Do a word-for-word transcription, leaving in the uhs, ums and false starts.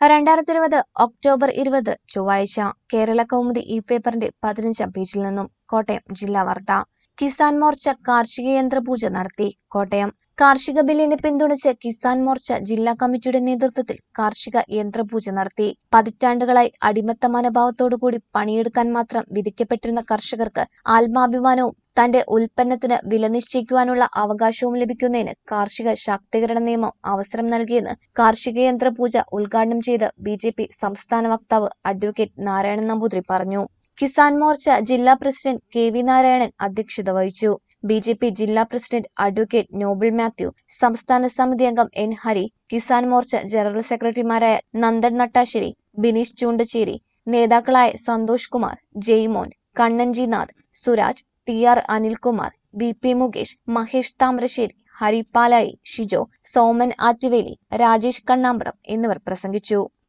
രണ്ടായിരത്തി ഇരുപത് ഒക്ടോബർ ഇരുപത് ചൊവ്വാഴ്ച കേരള കൗമുദി ഈ പേപ്പറിന്റെ പതിനഞ്ചാം പേജിൽ നിന്നും കോട്ടയം ജില്ലാ വാർത്ത. കിസാൻ മോർച്ച കാർഷിക യന്ത്രപൂജ നടത്തി. കോട്ടയം കാർഷിക ബില്ലിനെ പിന്തുണച്ച് കിസാൻ മോർച്ച ജില്ലാ കമ്മിറ്റിയുടെ നേതൃത്വത്തിൽ കാർഷിക യന്ത്രപൂജ നടത്തി. പതിറ്റാണ്ടുകളായി അടിമത്ത മനോഭാവത്തോടുകൂടി പണിയെടുക്കാൻ മാത്രം വിധിക്കപ്പെട്ടിരുന്ന കർഷകർക്ക് ആത്മാഭിമാനവും തന്റെ ഉൽപ്പന്നത്തിന് വില നിശ്ചയിക്കുവാനുള്ള അവകാശവും ലഭിക്കുന്നതിന് കാർഷിക ശാക്തീകരണ നിയമം അവസരം നൽകിയെന്ന് കാർഷിക യന്ത്രപൂജ ഉദ്ഘാടനം ചെയ്ത് ബി ജെ പി സംസ്ഥാന വക്താവ് അഡ്വക്കേറ്റ് നാരായണൻ നമ്പൂതിരി പറഞ്ഞു. കിസാൻ മോർച്ച ജില്ലാ പ്രസിഡന്റ് കെ വി നാരായണൻ അധ്യക്ഷത വഹിച്ചു. ബി ജെ പി ജില്ലാ പ്രസിഡന്റ് അഡ്വക്കേറ്റ് നോബിൾ മാത്യു, സംസ്ഥാന സമിതി അംഗം എൻ ഹരി, കിസാൻ മോർച്ച ജനറൽ സെക്രട്ടറിമാരായ നന്ദൻ നട്ടാശ്ശേരി, ബിനീഷ് ചൂണ്ടച്ചേരി, നേതാക്കളായ Santhosh Kumar, Jaimon, Kannanji Nath, Suraj, T R Anilkumar, V P Mukesh, Mahesh Thamarassery, ഹരിപ്പാലായി, ഷിജോ, സോമൻ ആറ്റുവേലി, രാജേഷ് കണ്ണാമ്പടം എന്നിവർ പ്രസംഗിച്ചു.